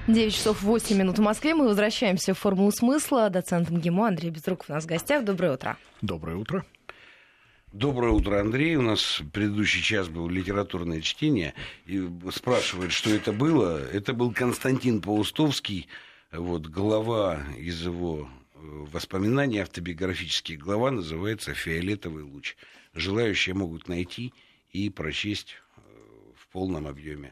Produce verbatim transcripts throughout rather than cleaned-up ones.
девять часов восемь минут в Москве. Мы возвращаемся в «Формулу смысла». Доцент МГИМО Андрей Безруков у нас в гостях. Доброе утро. Доброе утро. Доброе утро, Андрей. У нас предыдущий час был литературное чтение. И спрашивают, что это было. Это был Константин Паустовский, вот, глава из его воспоминаний, автобиографический глава, называется «Фиолетовый луч». Желающие могут найти и прочесть в полном объеме.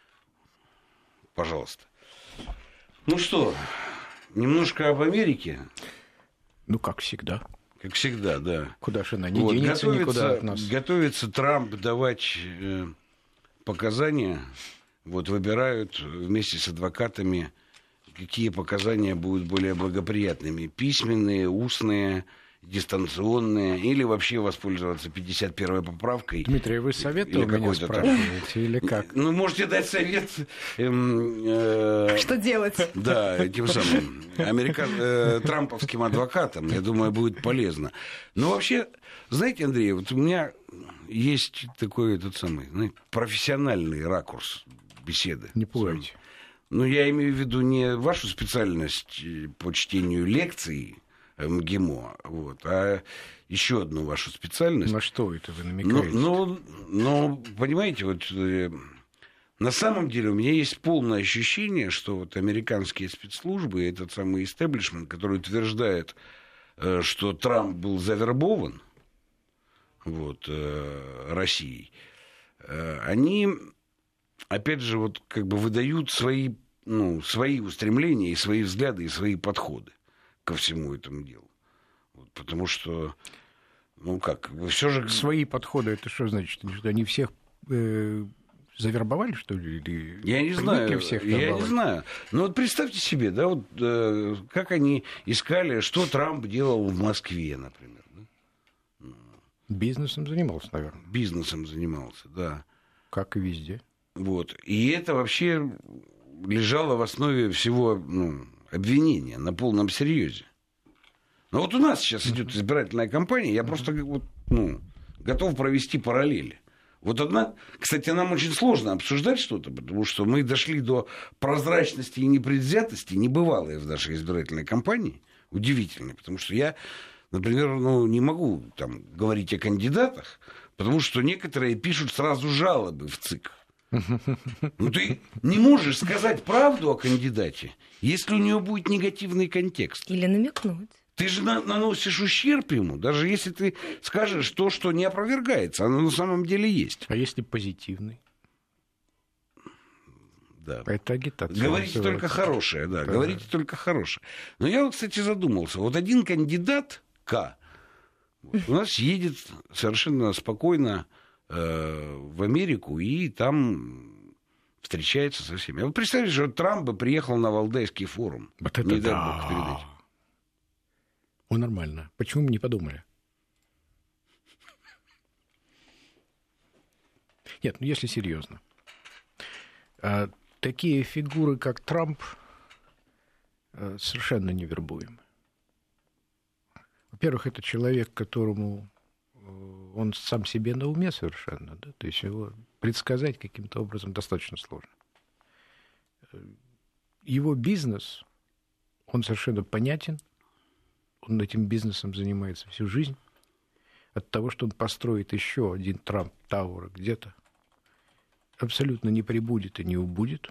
Пожалуйста. Ну что, немножко об Америке. Ну, как всегда. Как всегда, да. Куда же она не вот, денется готовится, никуда от нас. Готовится Трамп давать э, показания. Вот, выбирают вместе с адвокатами, какие показания будут более благоприятными. Письменные, устные, дистанционные, или вообще воспользоваться пятьдесят первой поправкой. Дмитрий, вы совет у меня спрашиваете или как? Ну, можете дать совет. Эм, э, что делать? Да, тем самым американ, э, трамповским адвокатам, я думаю, будет полезно. Но вообще, знаете, Андрей, вот у меня есть такой тот самый, знаете, профессиональный ракурс беседы. Не пугайте. Ну, я имею в виду не вашу специальность по чтению лекций МГИМО, вот, а еще одну вашу специальность. На что это вы намекаете? Ну, ну, ну понимаете, вот э, на самом деле у меня есть полное ощущение, что вот американские спецслужбы, этот самый истеблишмент, который утверждает, э, что Трамп был завербован вот, э, Россией, э, они, опять же, вот как бы выдают свои, ну, свои устремления и свои взгляды и свои подходы ко всему этому делу. Вот, потому что, ну как, все же... Свои подходы, это что значит? Что они всех э, завербовали, что ли? Или я не знаю, всех я не знаю. Но вот представьте себе, да, вот э, как они искали, что Трамп делал в Москве, например. Да? Бизнесом занимался, наверное. Бизнесом занимался, да. Как и везде. Вот. И это вообще лежало в основе всего, ну, обвинения на полном серьезе. Но вот у нас сейчас идет избирательная кампания, я просто вот, ну, готов провести параллели. Вот одна, кстати, нам очень сложно обсуждать что-то, потому что мы дошли до прозрачности и непредвзятости, небывалые в нашей избирательной кампании, удивительно, потому что я, например, ну, не могу там говорить о кандидатах, потому что некоторые пишут сразу жалобы в ЦИК. Ну, ты не можешь сказать правду о кандидате, если у него будет негативный контекст. Или намекнуть. Ты же на- наносишь ущерб ему, даже если ты скажешь то, что не опровергается, оно на самом деле есть. А если позитивный? Да. Это агитация. Говорите только хорошее, да, да, говорите только хорошее. Но я вот, кстати, задумался. Вот один кандидат К вот, у нас едет совершенно спокойно э, в Америку и там встречается со всеми. А вот представьте, что Трамп бы приехал на Валдайский форум. Вот это не дай да. бог перед этим. О, нормально. Почему мы не подумали? Нет, ну если серьезно. А, такие фигуры, как Трамп, а, совершенно невербуемы. Во-первых, это человек, которому он сам себе на уме совершенно, да? То есть его предсказать каким-то образом достаточно сложно. Его бизнес, он совершенно понятен, он этим бизнесом занимается всю жизнь. От того, что он построит еще один Трамп Тауэр где-то, абсолютно не прибудет и не убудет.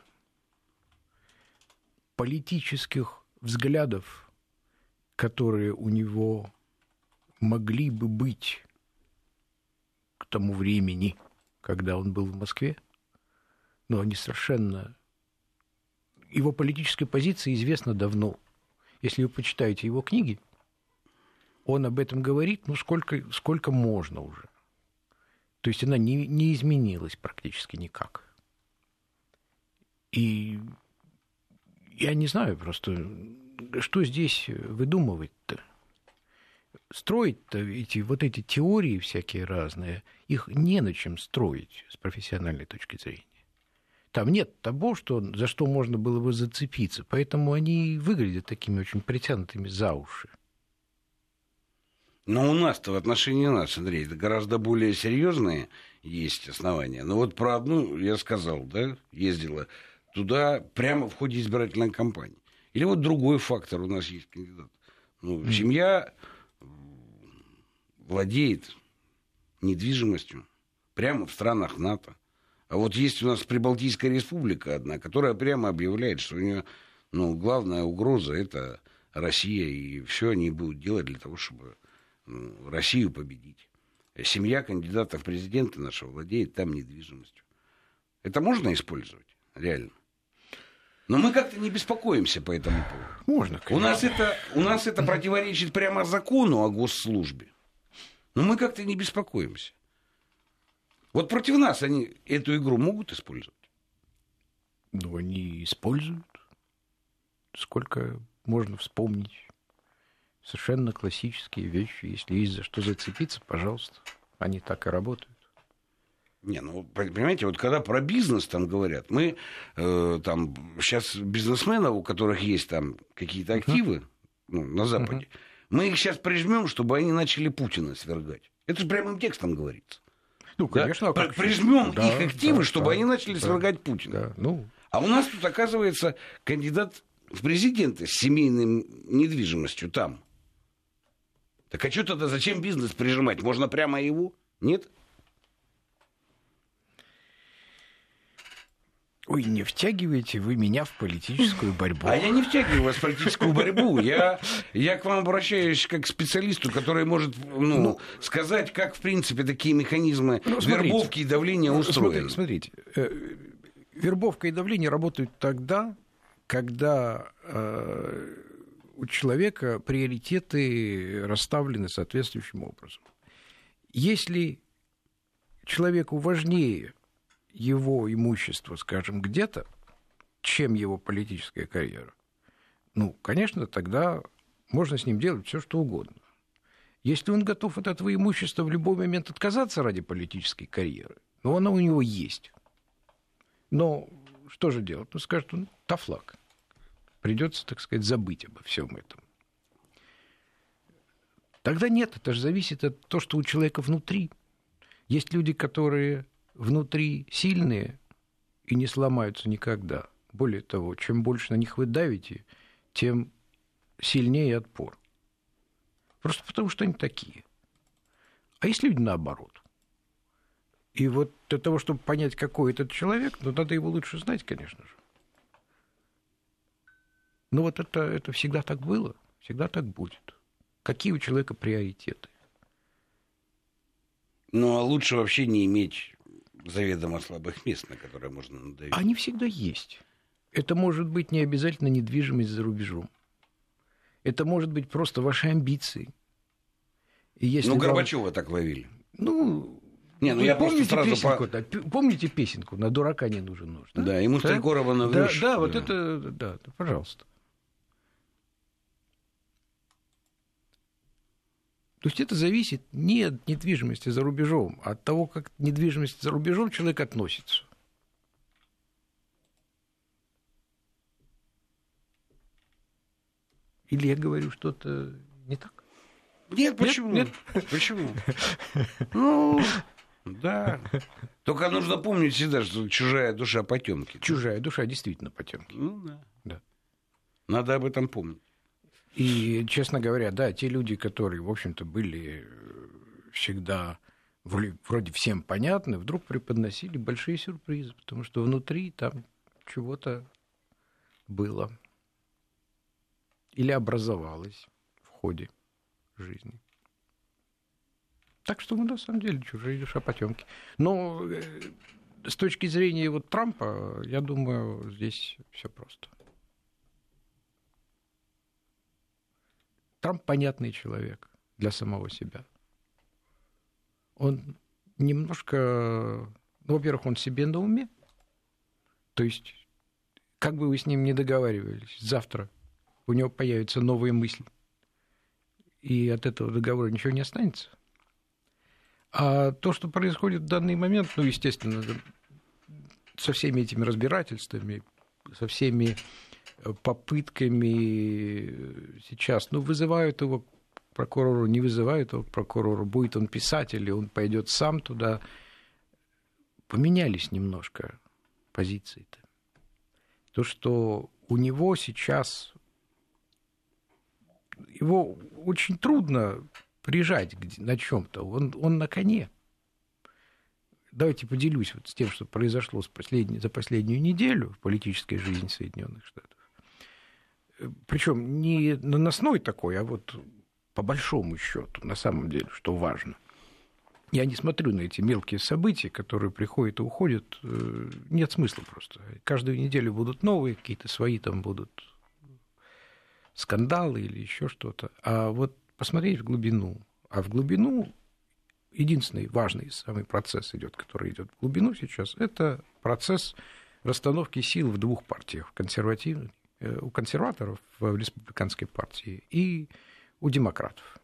Политических взглядов, которые у него могли бы быть к тому времени, когда он был в Москве, но они совершенно... Его политическая позиция известна давно. Если вы почитаете его книги, он об этом говорит, ну, сколько, сколько можно уже. То есть она не, не изменилась практически никак. И я не знаю просто, что здесь выдумывать-то? Строить-то эти, вот эти теории всякие разные, их не на чем строить с профессиональной точки зрения. Там нет того, что, за что можно было бы зацепиться. Поэтому они выглядят такими очень притянутыми за уши. Но у нас-то в отношении нас, Андрей, это гораздо более серьезные есть основания. Но вот про одну я сказал, да, ездила туда прямо в ходе избирательной кампании. Или вот другой фактор у нас есть кандидат. Ну, mm-hmm. Семья владеет недвижимостью прямо в странах НАТО. А вот есть у нас Прибалтийская республика одна, которая прямо объявляет, что у нее ну, главная угроза – это Россия, и все они будут делать для того, чтобы ну, Россию победить. Семья кандидата в президенты нашего владеет там недвижимостью. Это можно использовать? Реально. Но мы как-то не беспокоимся по этому поводу. Можно, конечно. У нас это, у нас это противоречит прямо закону о госслужбе. Но мы как-то не беспокоимся. Вот против нас они эту игру могут использовать? Ну, они используют. Сколько можно вспомнить совершенно классические вещи. Если есть за что зацепиться, пожалуйста. Они так и работают. Не, ну, понимаете, вот когда про бизнес там говорят, мы э, там сейчас бизнесменов, у которых есть там какие-то активы uh-huh. ну, на Западе, uh-huh. мы их сейчас прижмем, чтобы они начали Путина свергать. Это же прямым текстом говорится. Ну, конечно. Да? А прижмем да, их активы, да, чтобы да, они начали да, свергать Путина. Да, ну... А у нас тут, оказывается, кандидат в президенты с семейной недвижимостью там. Так а что тогда, зачем бизнес прижимать? Можно прямо его? Нет? Ой, не втягиваете вы меня в политическую борьбу. А я не втягиваю вас в политическую борьбу. Я, я к вам обращаюсь как к специалисту, который может ну, ну, сказать, как, в принципе, такие механизмы ну, вербовки и давления устроены. Смотрите, смотрите, вербовка и давление работают тогда, когда э, у человека приоритеты расставлены соответствующим образом. Если человеку важнее его имущество, скажем, где-то, чем его политическая карьера, ну, конечно, тогда можно с ним делать все, что угодно. Если он готов от этого имущества в любой момент отказаться ради политической карьеры, ну, оно у него есть. Но что же делать? Ну, скажет, ну, тафлак. Придется, так сказать, забыть обо всем этом. Тогда нет, это же зависит от того, что у человека внутри. Есть люди, которые внутри сильные и не сломаются никогда. Более того, чем больше на них вы давите, тем сильнее отпор. Просто потому, что они такие. А есть люди наоборот. И вот для того, чтобы понять, какой этот человек, ну, надо его лучше знать, конечно же. Но вот это, это всегда так было, всегда так будет. Какие у человека приоритеты? Ну, а лучше вообще не иметь заведомо слабых мест, на которые можно надавить. Они всегда есть. Это может быть не обязательно недвижимость за рубежом. Это может быть просто ваши амбиции. И если ну, вам... Горбачева так ловили. Ну, не, ну я просто сразу песенку, по... да, помните песенку «На дурака не нужен нож»? Да, да ему да? три короба наврёшь. Да, да, вот да. это, да, пожалуйста. То есть это зависит не от недвижимости за рубежом, а от того, как к недвижимости за рубежом человек относится. Или я говорю что-то не так? Нет, почему? Нет, нет. Почему? Ну, да. Только нужно помнить всегда, что чужая душа потемки. Чужая душа действительно потемки. Ну, да. Да. Надо об этом помнить. И, честно говоря, да, те люди, которые, в общем-то, были всегда вроде всем понятны, вдруг преподносили большие сюрпризы, потому что внутри там чего-то было или образовалось в ходе жизни. Так что, ну, на самом деле, чужая душа потемки. Но с точки зрения вот Трампа, я думаю, здесь все просто. Трамп понятный человек для самого себя. Он немножко... Ну, во-первых, он себе на уме. То есть, как бы вы с ним не договаривались, завтра у него появятся новые мысли. И от этого договора ничего не останется. А то, что происходит в данный момент, ну, естественно, со всеми этими разбирательствами, со всеми попытками сейчас, ну, вызывают его к прокурору, не вызывают его к прокурору, будет он писать или он пойдет сам туда. Поменялись немножко позиции-то. то, что у него сейчас... Его очень трудно прижать на чем-то. Он, он на коне. Давайте поделюсь вот с тем, что произошло с последней, за последнюю неделю в политической жизни Соединенных Штатов. Причем не наносной такой, а вот по большому счету, на самом деле, что важно. Я не смотрю на эти мелкие события, которые приходят и уходят. Нет смысла просто. Каждую неделю будут новые, какие-то свои там будут скандалы или еще что-то. А вот посмотреть в глубину. А в глубину единственный важный самый процесс идет, который идет в глубину сейчас, это процесс расстановки сил в двух партиях. Консервативной, у консерваторов в республиканской партии и у демократов.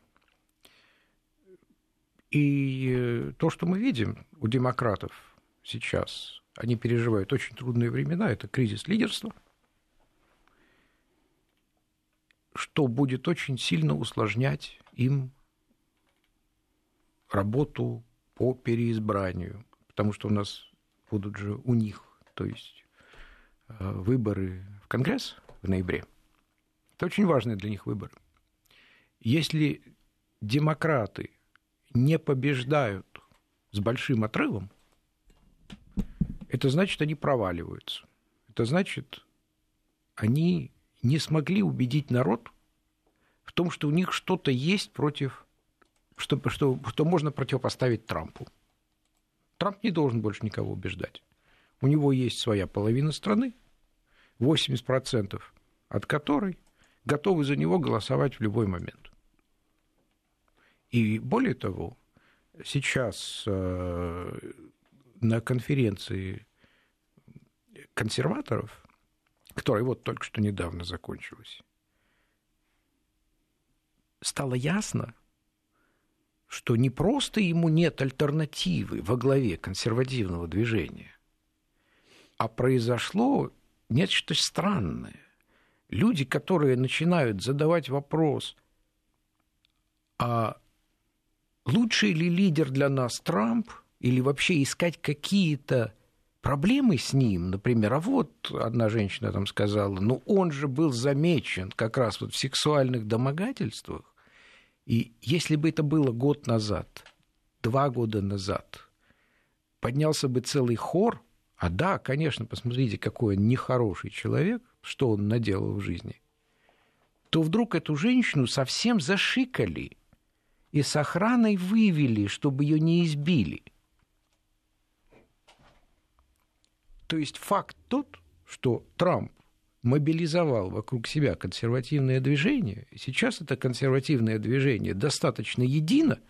И то, что мы видим у демократов сейчас, они переживают очень трудные времена, это кризис лидерства, что будет очень сильно усложнять им работу по переизбранию, потому что у нас будут же у них, то есть выборы в Конгресс в ноябре. Это очень важные для них выборы. Если демократы не побеждают с большим отрывом, это значит, они проваливаются. Это значит, они не смогли убедить народ в том, что у них что-то есть против, что, что, что можно противопоставить Трампу. Трамп не должен больше никого убеждать. У него есть своя половина страны, восемьдесят процентов от которой готовы за него голосовать в любой момент. И более того, сейчас на конференции консерваторов, которая вот только что недавно закончилась, стало ясно, что не просто ему нет альтернативы во главе консервативного движения, а произошло нечто странное. Люди, которые начинают задавать вопрос, а лучший ли лидер для нас Трамп, или вообще искать какие-то проблемы с ним, например, а вот одна женщина там сказала, ну он же был замечен как раз вот в сексуальных домогательствах, и если бы это было год назад, два года назад, поднялся бы целый хор, а да, конечно, посмотрите, какой он нехороший человек, что он наделал в жизни, то вдруг эту женщину совсем зашикали и с охраной вывели, чтобы ее не избили. То есть факт тот, что Трамп мобилизовал вокруг себя консервативное движение, и сейчас это консервативное движение достаточно едино,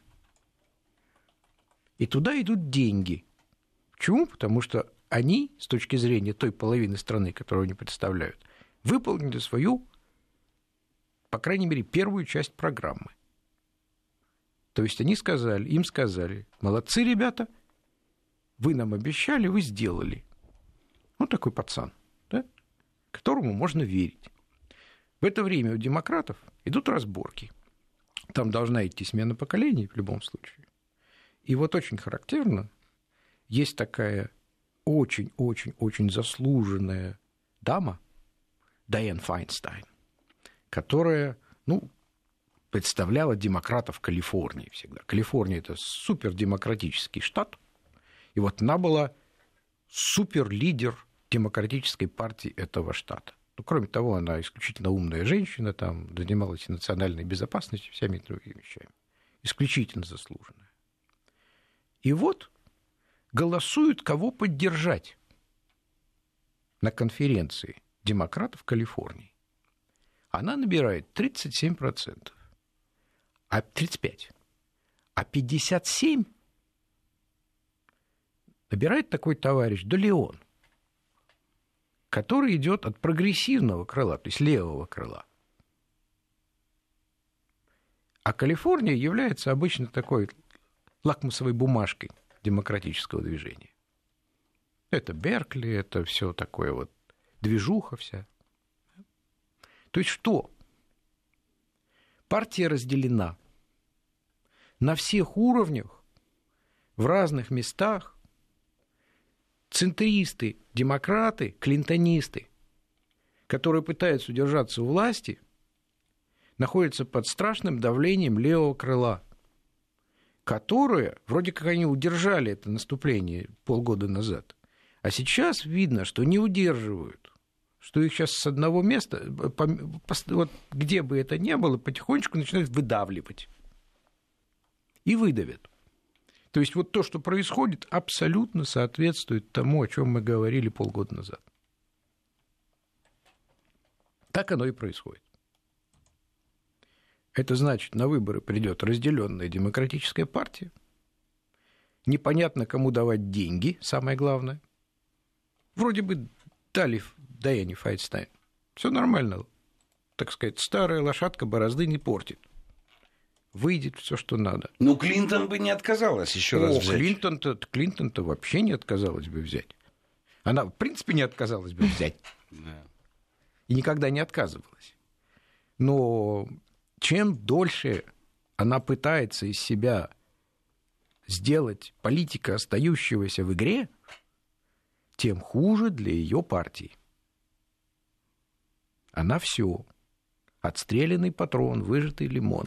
и туда идут деньги. Почему? Потому что они, с точки зрения той половины страны, которую они представляют, выполнили свою, по крайней мере, первую часть программы. То есть они сказали, им сказали, молодцы, ребята, вы нам обещали, вы сделали. Ну, такой пацан, да, которому можно верить. В это время у демократов идут разборки. Там должна идти смена поколений в любом случае. И вот очень характерно, есть такая очень-очень-очень заслуженная дама, Дайанн Файнстайн, которая, ну, представляла демократов в Калифорнии всегда. Калифорния – это супердемократический штат, и вот она была суперлидер демократической партии этого штата. Ну, кроме того, она исключительно умная женщина, там занималась национальной безопасностью, всеми другими вещами. Исключительно заслуженная. И вот голосуют, кого поддержать на конференции демократов Калифорнии. Она набирает тридцать семь процентов, а тридцать пять процентов, а пятьдесят семь процентов набирает такой товарищ де Леон, который идет от прогрессивного крыла, то есть левого крыла. А Калифорния является обычно такой лакмусовой бумажкой демократического движения. Это Беркли, это все такое вот, движуха вся. То есть что? Партия разделена на всех уровнях, в разных местах. Центристы, демократы, клинтонисты которые пытаются удержаться у власти, находятся под страшным давлением левого крыла, которые, вроде как они удержали это наступление полгода назад, а сейчас видно, что не удерживают, что их сейчас с одного места, вот где бы это ни было, потихонечку начинают выдавливать и выдавят. То есть вот то, что происходит, абсолютно соответствует тому, о чем мы говорили полгода назад. Так оно и происходит. Это значит, на выборы придет разделенная демократическая партия. Непонятно, кому давать деньги, самое главное. Вроде бы дали Дайане Файнштейн. Все нормально. Так сказать, старая лошадка борозды не портит. Выйдет все, что надо. Ну, Клинтон бы не отказалась еще О, раз взять. Клинтон-то, Клинтон-то вообще не отказалась бы взять. Она, в принципе, не отказалась бы взять. И никогда не отказывалась. Но чем дольше она пытается из себя сделать политика, остающегося в игре, тем хуже для ее партии. Она все. Отстрелянный патрон, выжатый лимон.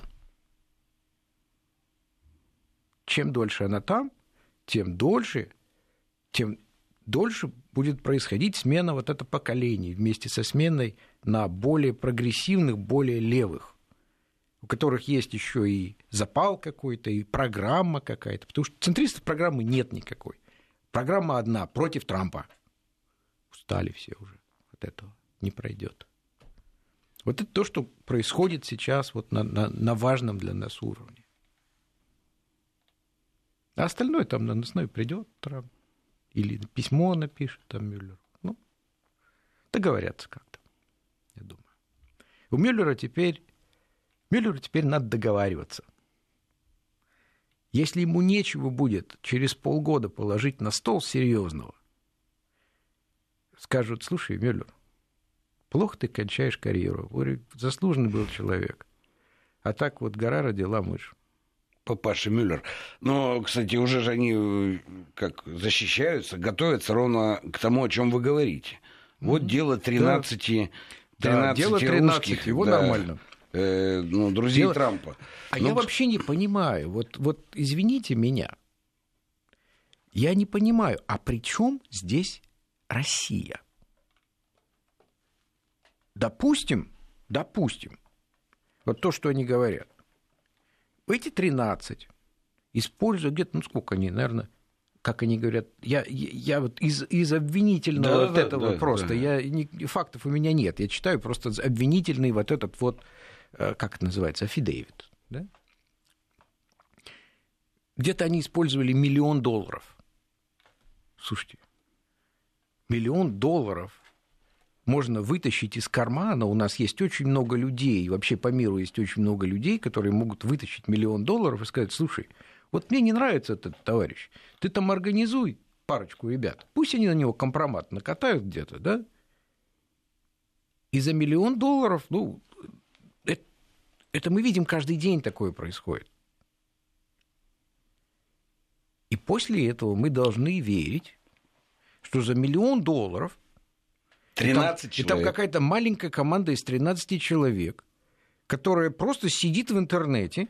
Чем дольше она там, тем дольше, тем дольше будет происходить смена вот этого поколения вместе со сменой на более прогрессивных, более левых, у которых есть еще и запал какой-то, и программа какая-то. Потому что центристов программы нет никакой. Программа одна против Трампа. Устали все уже от этого. Не пройдет. Вот это то, что происходит сейчас вот на, на, на важном для нас уровне. А остальное там наносной придет Трамп. Или письмо напишет там Мюллер. Ну, договорятся как-то, я думаю. У Мюллера теперь, Мюллеру теперь надо договариваться. Если ему нечего будет через полгода положить на стол серьезного, скажут: слушай, Мюллер, плохо ты кончаешь карьеру. Заслуженный был человек. А так вот гора родила мышь. Папаша Мюллер. Но, кстати, уже же они как защищаются, готовятся ровно к тому, о чем вы говорите. Вот mm-hmm. дело тринадцати, да. тринадцати да, дело тринадцати русских. Его да, нормально. Э, ну, друзей дело... Трампа. А ну... я вообще не понимаю. Вот, вот извините меня. Я не понимаю, а при чем здесь Россия? Допустим, допустим, вот то, что они говорят. Эти тринадцать используют где-то, ну сколько они, наверное, как они говорят, я, я, я вот из, из обвинительного да, вот да, этого да, просто, да. Я, не, фактов у меня нет, я читаю просто обвинительный вот этот вот, как это называется, аффидевит, да? Где-то они использовали миллион долларов. Слушайте, миллион долларов можно вытащить из кармана. У нас есть очень много людей, вообще по миру есть очень много людей, которые могут вытащить миллион долларов и сказать: слушай, вот мне не нравится этот товарищ, ты там организуй парочку ребят, пусть они на него компромат накатают где-то, да? И за миллион долларов, ну, это, это мы видим каждый день, такое происходит. И после этого мы должны верить, что за миллион долларов тринадцать и там, и там какая-то маленькая команда из тринадцати человек, которая просто сидит в интернете,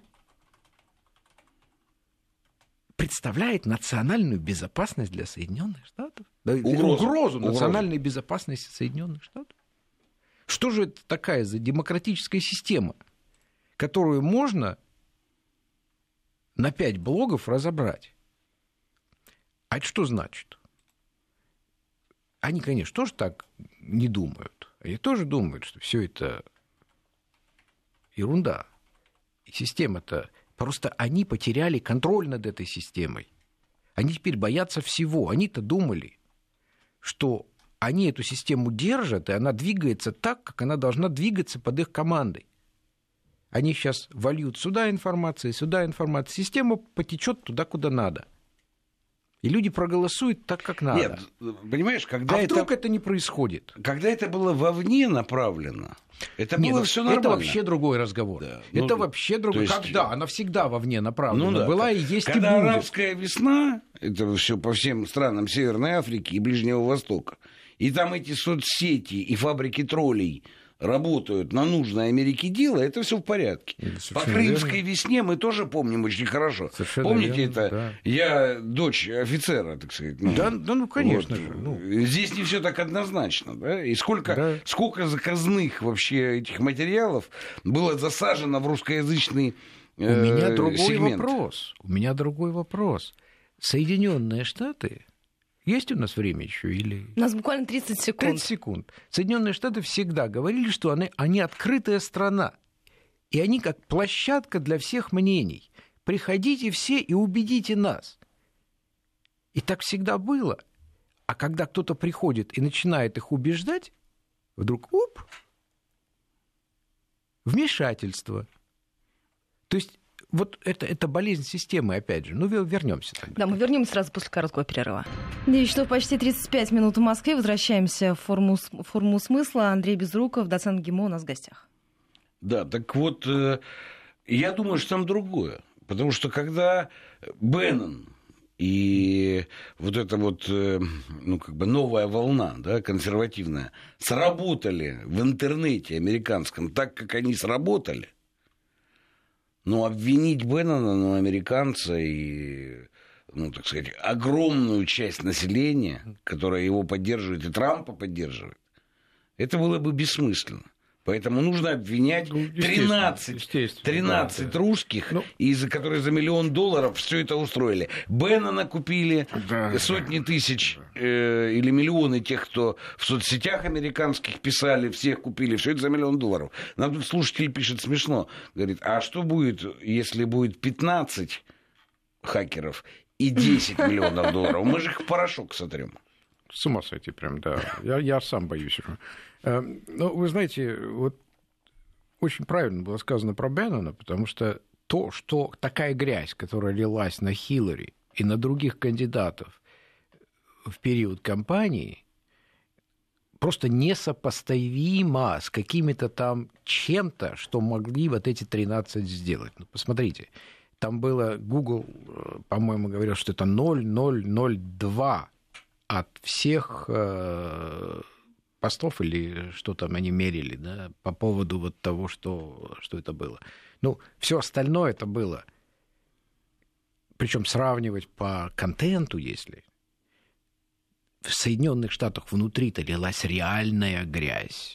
представляет национальную безопасность для Соединенных Штатов. Угрозу, Угрозу национальной Угрозу. безопасности Соединенных Штатов. Что же это такая за демократическая система, которую можно на пять блогов разобрать? А это что значит? Они, конечно, тоже так не думают. Они тоже думают, что все это ерунда. И система-то... Просто они потеряли контроль над этой системой. Они теперь боятся всего. Они-то думали, что они эту систему держат, и она двигается так, как она должна двигаться под их командой. Они сейчас вольют сюда информацию, сюда информацию. Система потечет туда, куда надо. И люди проголосуют так, как надо. Нет, понимаешь, когда а это... вдруг это не происходит? Когда это было вовне направлено, это Нет, было все нормально. Это вообще другой разговор. Да. Это ну, вообще другой. Есть... Когда? Она всегда вовне направлена. Ну, да. Была и есть когда и будет. Арабская весна, это все по всем странам Северной Африки и Ближнего Востока, и там эти соцсети и фабрики троллей работают на нужное Америке дело, это все в порядке. По Крымской верно. Весне мы тоже помним очень хорошо. Совершенно Помните верно, это? Да. Я дочь офицера, так сказать. Ну, да, да, ну, конечно вот. же. Ну. Здесь не все так однозначно. Да? И сколько, да. сколько заказных вообще этих материалов было засажено в русскоязычный У э, меня другой сегмент. вопрос. У меня другой вопрос. Соединенные Штаты... Есть у нас время еще или... У нас буквально тридцать секунд. тридцать секунд. Соединенные Штаты всегда говорили, что они, они открытая страна. И они как площадка для всех мнений. Приходите все и убедите нас. И так всегда было. А когда кто-то приходит и начинает их убеждать, вдруг, оп, вмешательство. То есть вот это, это болезнь системы, опять же. Ну, вернемся тогда. Да, мы вернемся сразу после короткого перерыва. девять часов почти тридцать пять минут в Москве. Возвращаемся в форму, в форму смысла. Андрей Безруков, доцент ГИМО, у нас в гостях. Да, так вот, я думаю, что там другое. Потому что когда Беннон и вот эта вот, ну, как бы новая волна, да, консервативная, сработали в интернете американском так, как они сработали, но обвинить Беннона, ну, американца и, ну, так сказать, огромную часть населения, которая его поддерживает и Трампа поддерживает, это было бы бессмысленно. Поэтому нужно обвинять тринадцать, естественно, тринадцать да, русских, ну, из, которые за миллион долларов все это устроили. Беннона купили, да, сотни да, тысяч э, или миллионы тех, кто в соцсетях американских писали, всех купили, все это за миллион долларов. Нам тут слушатель пишет смешно, говорит, а что будет, если будет пятнадцать хакеров и десять миллионов долларов? Мы же их в порошок сотрем. С ума сойти прям, да. Я, я сам боюсь. Ну, вы знаете, вот очень правильно было сказано про Беннона, потому что то, что такая грязь, которая лилась на Хиллари и на других кандидатов в период кампании, просто несопоставимо с какими-то там чем-то, что могли вот эти тринадцать сделать. Ну, посмотрите, там было, Google, по-моему, говорил, что это ноль целых ноль ноль два от всех э, постов или что там они мерили, да, по поводу вот того, что, что это было. Ну, все остальное это было. Причем сравнивать по контенту, если в Соединенных Штатах внутри-то лилась реальная грязь.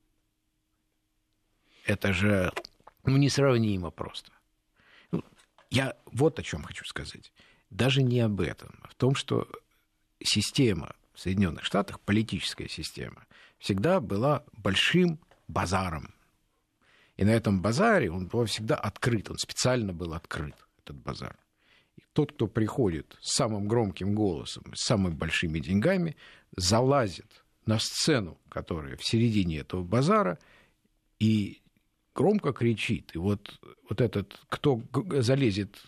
Это же ну, несравнимо просто. Ну, я вот о чем хочу сказать. Даже не об этом, а в том, что система в Соединенных Штатах, политическая система, всегда была большим базаром. И на этом базаре он был всегда открыт, он специально был открыт, этот базар. И тот, кто приходит с самым громким голосом, с самыми большими деньгами, залазит на сцену, которая в середине этого базара, и громко кричит. И вот, вот этот, кто залезет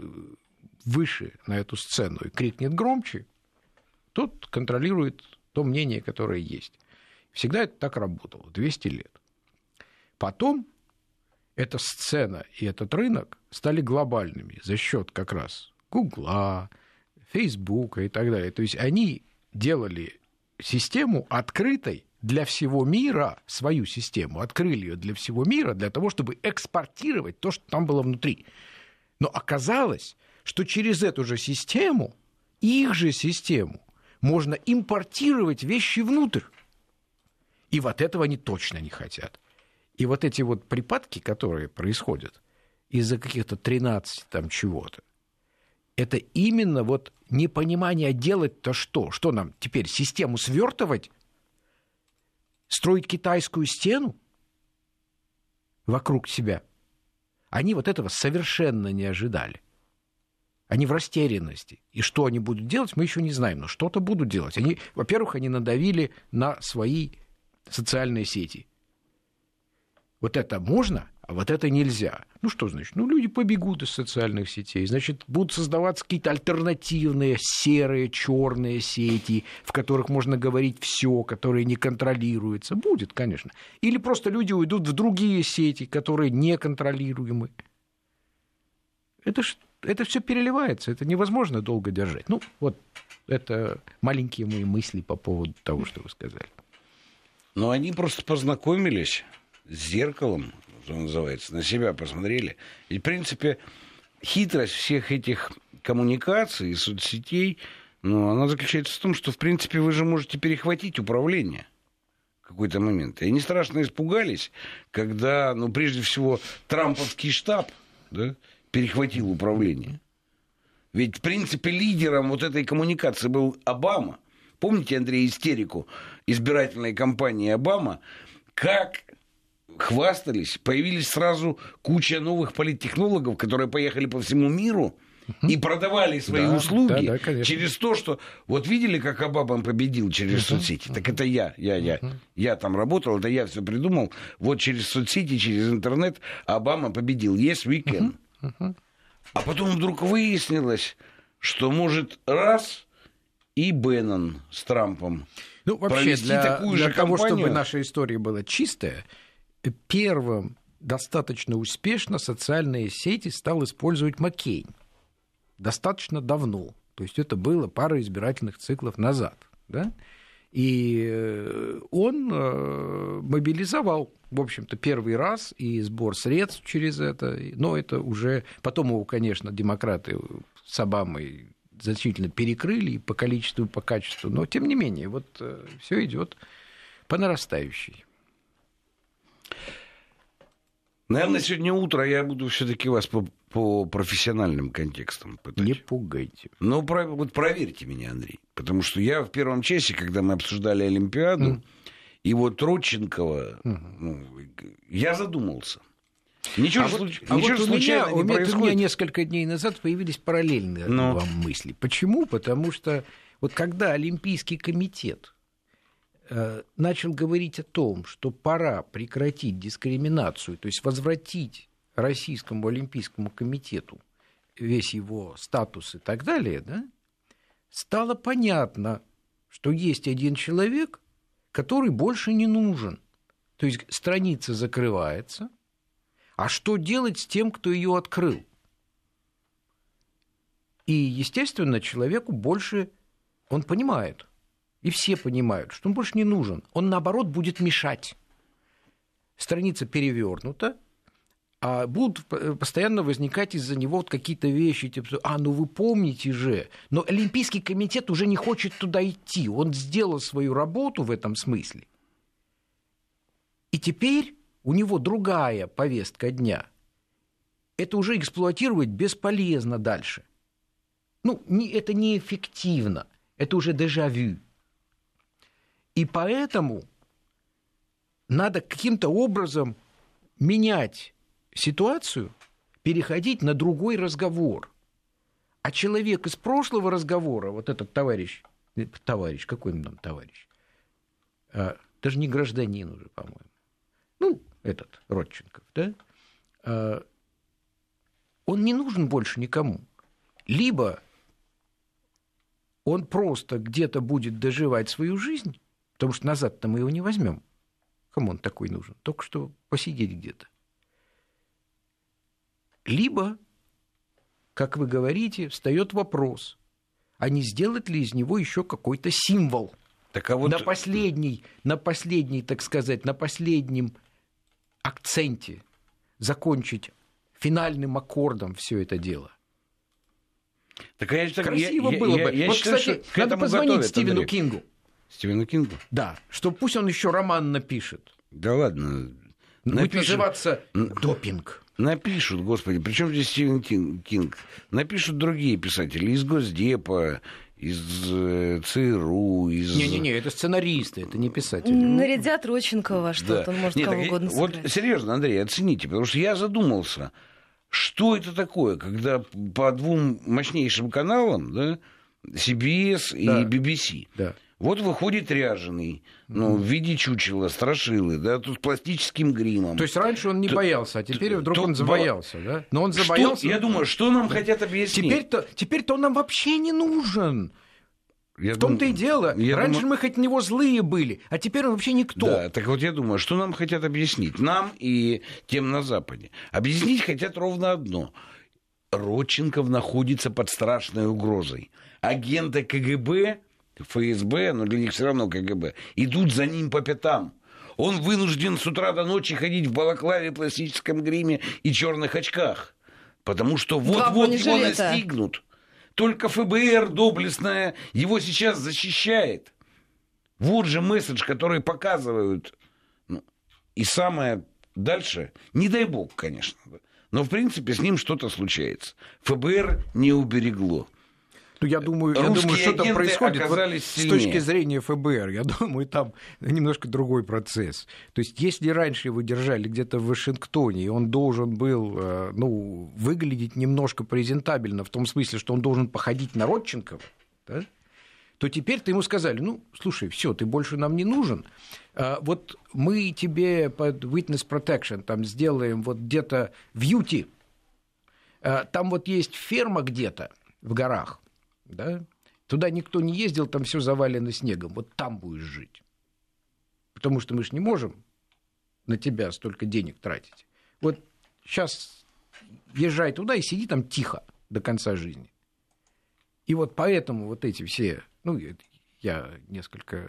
выше на эту сцену и крикнет громче, тот контролирует то мнение, которое есть. Всегда это так работало, двести лет. Потом эта сцена и этот рынок стали глобальными за счет как раз Гугла, Фейсбука и так далее. То есть они делали систему открытой для всего мира, свою систему, открыли ее для всего мира, для того, чтобы экспортировать то, что там было внутри. Но оказалось, что через эту же систему, их же систему, можно импортировать вещи внутрь. И вот этого они точно не хотят. И вот эти вот припадки, которые происходят из-за каких-то тринадцати там чего-то, это именно вот непонимание, делать-то что? Что нам теперь, систему свертывать? Строить китайскую стену вокруг себя? Они вот этого совершенно не ожидали. Они в растерянности. И что они будут делать, мы еще не знаем. Но что-то будут делать. Они, во-первых, они надавили на свои социальные сети. Вот это можно, а вот это нельзя. Ну, что значит? Ну, люди побегут из социальных сетей. Значит, будут создаваться какие-то альтернативные серые, черные сети, в которых можно говорить все, которые не контролируются. Будет, конечно. Или просто люди уйдут в другие сети, которые неконтролируемы. Это ж это все переливается, это невозможно долго держать. Ну, вот это маленькие мои мысли по поводу того, что вы сказали. Но они просто познакомились с зеркалом, что называется, на себя посмотрели. И, в принципе, хитрость всех этих коммуникаций и соцсетей, ну, она заключается в том, что, в принципе, вы же можете перехватить управление в какой-то момент. И они страшно испугались, когда, ну, прежде всего, трамповский штаб, да, перехватил управление. Ведь, в принципе, лидером вот этой коммуникации был Обама. Помните, Андрей, истерику избирательной кампании Обама? Как хвастались, появились сразу куча новых политтехнологов, которые поехали по всему миру и продавали свои да, услуги да, да, через то, что... Вот видели, как Обама победил через uh-huh, соцсети? Uh-huh. Так это я, я, я. Uh-huh. Я там работал, это я все придумал. Вот через соцсети, через интернет Обама победил. Yes, we can. Uh-huh. Uh-huh. А потом вдруг выяснилось, что может раз и Беннон с Трампом ну, вообще, провести для, такую для же того, кампанию. чтобы наша история была чистая, первым достаточно успешно социальные сети стал использовать Маккейн. Достаточно давно. То есть это было пара избирательных циклов назад. Да? И он мобилизовал, в общем-то, первый раз и сбор средств через это. Но это уже... Потом его, конечно, демократы с Обамой значительно перекрыли и по количеству, и по качеству. Но, тем не менее, вот все идет по нарастающей. Наверное, сегодня утро я буду все-таки вас по, по профессиональным контекстам пытать. Не пугайте. Ну, про, вот проверьте меня, Андрей. Потому что я в первом часе, когда мы обсуждали Олимпиаду, mm. и вот Родченкова, mm. ну, я задумался. Ничего, а же, вот, случ... а Ничего вот же у случайно меня, не у меня, происходит. У меня несколько дней назад появились параллельные Но... вам мысли. Почему? Потому что вот когда Олимпийский комитет начал говорить о том, что пора прекратить дискриминацию, то есть возвратить Российскому Олимпийскому комитету весь его статус и так далее, да, стало понятно, что есть один человек, который больше не нужен. То есть страница закрывается, а что делать с тем, кто ее открыл? И, естественно, человеку больше, он понимает, и все понимают, что он больше не нужен. Он, наоборот, будет мешать. Страница перевернута, а будут постоянно возникать из-за него вот какие-то вещи, типа, а, ну вы помните же, но Олимпийский комитет уже не хочет туда идти. Он сделал свою работу в этом смысле. И теперь у него другая повестка дня. Это уже эксплуатировать бесполезно дальше. Ну, не, это неэффективно. Это уже дежавю. И поэтому надо каким-то образом менять ситуацию, переходить на другой разговор. А человек из прошлого разговора, вот этот товарищ, товарищ, какой он там товарищ? А, даже не гражданин уже, по-моему. Ну, этот, Родченков, да? А, он не нужен больше никому. Либо он просто где-то будет доживать свою жизнь, потому что назад-то мы его не возьмем. Кому он такой нужен? Только что посидеть где-то. Либо, как вы говорите, встает вопрос, а не сделать ли из него еще какой-то символ? Так, а вот... на, последней, на последней, так сказать, на последнем акценте закончить финальным аккордом все это дело. Так, я, Красиво я, было я, бы. Я, я вот, считаю, кстати, к надо позвонить готовят, Стивену Андрей. Кингу. Стивену Кингу? Да, что пусть он еще роман напишет. Да ладно. Будет Напишет... называться «Допинг». Напишут, господи, причем здесь Стивен Кинг? Напишут другие писатели из Госдепа, из ЦРУ, из... Не-не-не, это сценаристы, это не писатели. Нарядят Родченкова, что-то, да. он может Нет, кого так, угодно вот сыграть. серьезно, Андрей, оцените, потому что я задумался, что это такое, когда по двум мощнейшим каналам, да, си би эс и да. би би си, да. вот выходит ряженый, ну, mm. в виде чучела, страшилы, да, тут с пластическим гримом. То есть раньше он не то, боялся, а теперь то, вдруг то, он забоялся, да? Но он забоялся. Что, я думаю, что нам хотят объяснить? Теперь-то, теперь-то он нам вообще не нужен. Я в том-то дум... и дело. Я Раньше думаю... мы хоть на него злые были, а теперь он вообще никто. Да, так вот я думаю, что нам хотят объяснить? Нам и тем на Западе. Объяснить хотят ровно одно. Родченков находится под страшной угрозой. Агенты КГБ, ФСБ, но для них все равно КГБ, идут за ним по пятам. Он вынужден с утра до ночи ходить в балаклаве, пластическом гриме и черных очках. Потому что вот-вот его настигнут. Только ФБР доблестное его сейчас защищает. Вот же месседж, который показывают. Ну, и самое дальше, не дай бог, конечно, но в принципе с ним что-то случается. ФБР не уберегло. Ну, я думаю, я думаю, что там происходит вот с точки зрения ФБР. Я думаю, там немножко другой процесс. То есть, если раньше его держали где-то в Вашингтоне, и он должен был, ну, выглядеть немножко презентабельно, в том смысле, что он должен походить на Родченкова, да, то теперь-то ему сказали, ну, слушай, все, ты больше нам не нужен. Вот мы тебе под witness protection там сделаем вот где-то в Юте. Там вот есть ферма где-то в горах. Да? Туда никто не ездил, там все завалено снегом. Вот там будешь жить. Потому что мы же не можем на тебя столько денег тратить. Вот сейчас езжай туда и сиди там тихо до конца жизни. И вот поэтому вот эти все... Ну, я несколько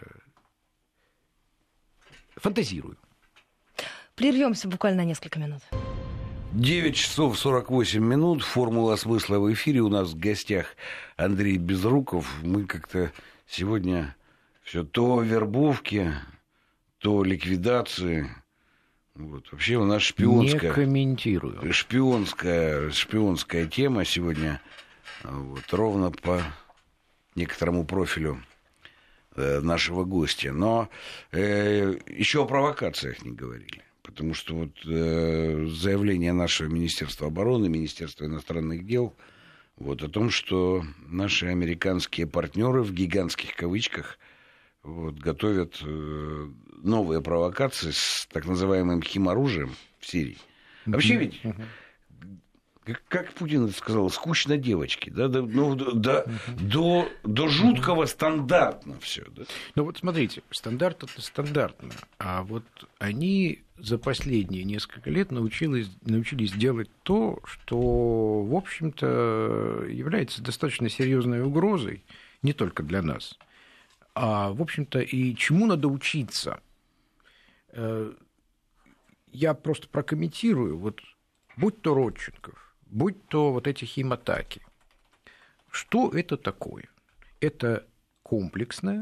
фантазирую. Прервемся буквально на несколько минут. девять часов сорок восемь минут. Формула смысла в эфире. У нас в гостях Андрей Безруков. Мы как-то сегодня все то вербовки, то ликвидации. Вот. Вообще у нас шпионская... Не комментирую. Шпионская, шпионская тема сегодня. Вот, ровно по некоторому профилю э, нашего гостя. Но э, еще о провокациях не говорили. Потому что вот э, заявление нашего Министерства обороны, Министерства иностранных дел вот, о том, что наши американские партнеры в гигантских кавычках вот, готовят э, новые провокации с так называемым химоружием в Сирии. Вообще ведь, как, как Путин это сказал, скучно девочки, да, да, ну, да, до, до жуткого стандартно все. Да? Ну вот смотрите, стандарт это стандартно, а вот они за последние несколько лет научились, научились делать то, что, в общем-то, является достаточно серьезной угрозой не только для нас, а, в общем-то, и чему надо учиться. Я просто прокомментирую, вот, будь то Родченков, будь то вот эти химатаки. Что это такое? Это комплексная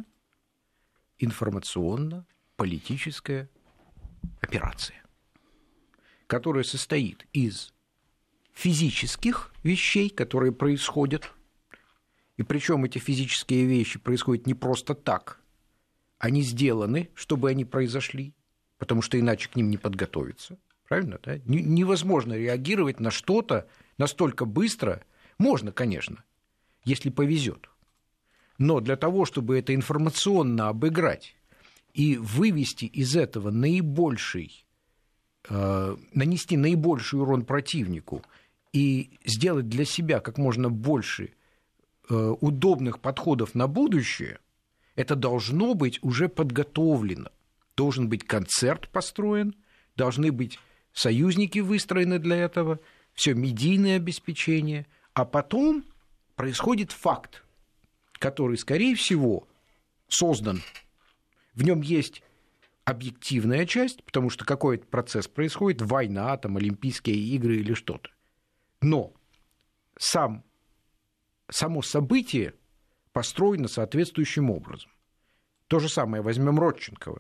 информационно-политическая операция, которая состоит из физических вещей, которые происходят, и причем эти физические вещи происходят не просто так, они сделаны, чтобы они произошли, потому что иначе к ним не подготовиться. Правильно, да? Невозможно реагировать на что-то настолько быстро. Можно, конечно, если повезет. Но для того, чтобы это информационно обыграть и вывести из этого наибольший, э, нанести наибольший урон противнику и сделать для себя как можно больше э, удобных подходов на будущее, это должно быть уже подготовлено. Должен быть концерт построен, должны быть союзники выстроены для этого, все медийное обеспечение, а потом происходит факт, который, скорее всего, создан. В нем есть объективная часть, потому что какой-то процесс происходит, война, там, Олимпийские игры или что-то. Но сам, само событие построено соответствующим образом. То же самое возьмем Родченкова.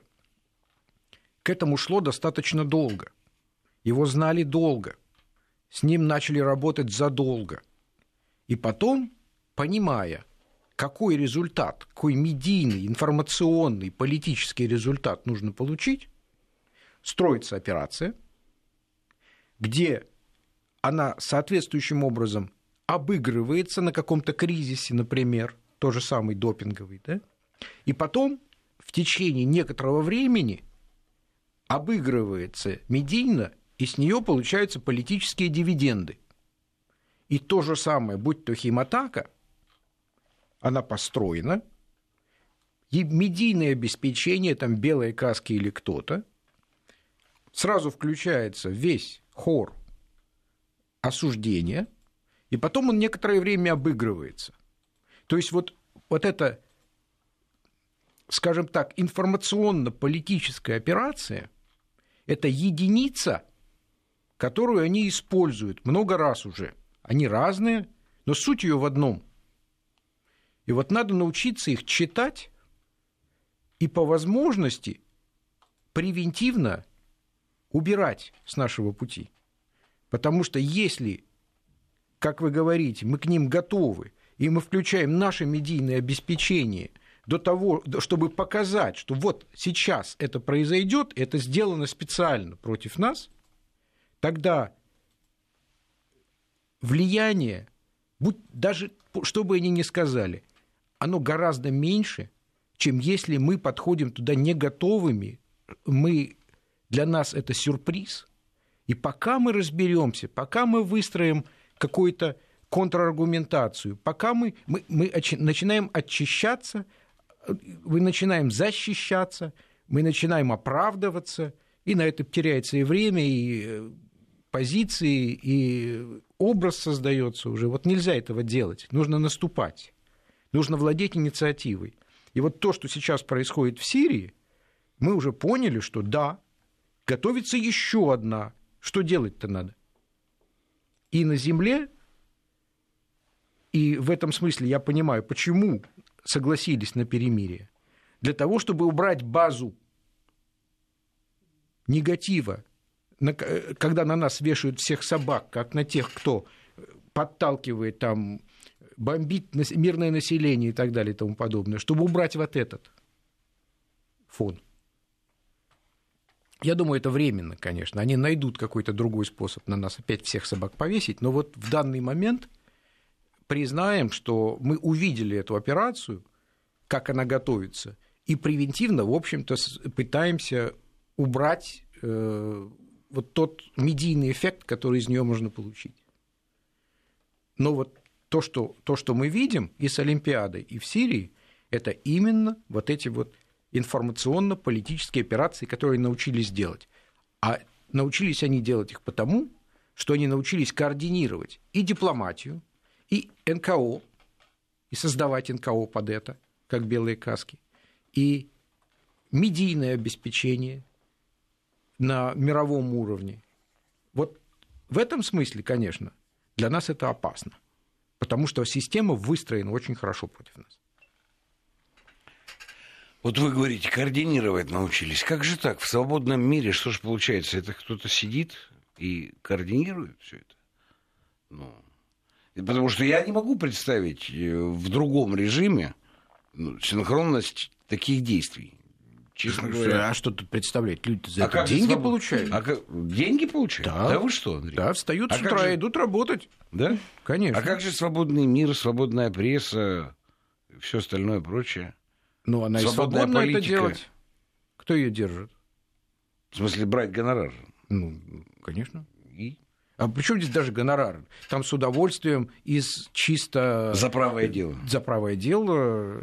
К этому шло достаточно долго. Его знали долго, с ним начали работать задолго. И потом, понимая, какой результат, какой медийный, информационный, политический результат нужно получить, строится операция, где она соответствующим образом обыгрывается на каком-то кризисе, например, тот же самый допинговый, да? И потом в течение некоторого времени обыгрывается медийно, и с нее получаются политические дивиденды. И то же самое, будь то химатака, она построена, и медийное обеспечение, там белые каски или кто-то, сразу включается весь хор осуждения, и потом он некоторое время обыгрывается. То есть вот, вот это, скажем так, информационно-политическая операция – это единица, которую они используют много раз уже. Они разные, но суть ее в одном. И вот надо научиться их читать и по возможности превентивно убирать с нашего пути. Потому что если, как вы говорите, мы к ним готовы, и мы включаем наше медийное обеспечение до того, чтобы показать, что вот сейчас это произойдет, это сделано специально против нас, тогда влияние, будь, даже что бы они ни сказали, оно гораздо меньше, чем если мы подходим туда не готовыми, мы, для нас это сюрприз. И пока мы разберемся, пока мы выстроим какую-то контраргументацию, пока мы, мы, мы очи, начинаем очищаться, мы начинаем защищаться, мы начинаем оправдываться, и на это теряется и время, и позиции, и образ создается уже. Вот нельзя этого делать, нужно наступать, нужно владеть инициативой. И вот то, что сейчас происходит в Сирии, мы уже поняли, что да, готовится еще одна. Что делать-то надо? И на земле, и в этом смысле я понимаю, почему согласились на перемирие. Для того, чтобы убрать базу негатива, когда на нас вешают всех собак, как на тех, кто подталкивает, там, бомбит мирное население и так далее и тому подобное, чтобы убрать вот этот фон. Я думаю, это временно, конечно. Они найдут какой-то другой способ на нас опять всех собак повесить, но вот в данный момент признаем, что мы увидели эту операцию, как она готовится, и превентивно, в общем-то, пытаемся убрать э, вот тот медийный эффект, который из нее можно получить. Но вот то, что, то, что мы видим и с Олимпиадой, и в Сирии, это именно вот эти вот информационно-политические операции, которые научились делать. А научились они делать их потому, что они научились координировать и дипломатию, и эн ка о, и создавать эн ка о под это, как белые каски, и медийное обеспечение на мировом уровне. Вот в этом смысле, конечно, для нас это опасно, потому что система выстроена очень хорошо против нас. Вот вы говорите, координировать научились. Как же так? В свободном мире что же получается? Это кто-то сидит и координирует все это? Ну, потому что я не могу представить в другом режиме синхронность таких действий. Честно говоря. А что тут представлять? Люди за а это деньги свобод... получают. А как... Деньги получают? Да. Да вы что, Андрей? Да, встают а с утра же... и идут работать. Да? Конечно. А как же свободный мир, свободная пресса, все остальное прочее? Ну, она свободная и свободна политика. Это делать. Кто ее держит? В смысле, брать гонорар? Ну, конечно. И? А при чем здесь даже гонорар? Там с удовольствием из чисто... За правое дело. За правое дело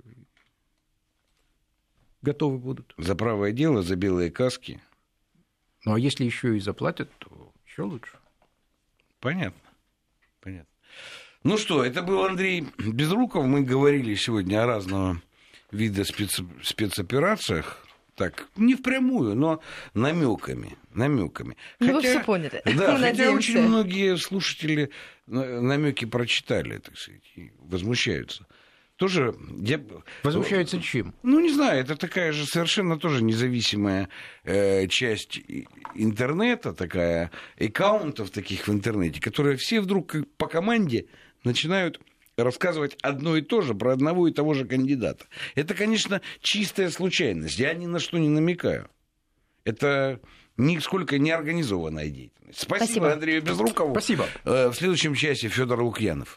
готовы будут. За правое дело, за белые каски. Ну, а если еще и заплатят, то еще лучше. Понятно. Понятно. Ну что, это был Андрей Безруков. Мы говорили сегодня о разного вида спец... спецоперациях. Так, не впрямую, но намеками, намеками. Ну, хотя, вы все поняли. Да, хотя надеемся. Очень многие слушатели намеки прочитали, так сказать, и возмущаются. Тоже... Возмущаются чем? Ну, не знаю, это такая же совершенно тоже независимая э, часть интернета, такая, аккаунтов таких в интернете, которые все вдруг как по команде начинают рассказывать одно и то же про одного и того же кандидата. Это, конечно, чистая случайность. Я ни на что не намекаю. Это нисколько не организованная деятельность. Спасибо, Спасибо. Андрею Безрукову. Спасибо. В следующем часе Федор Лукьянов.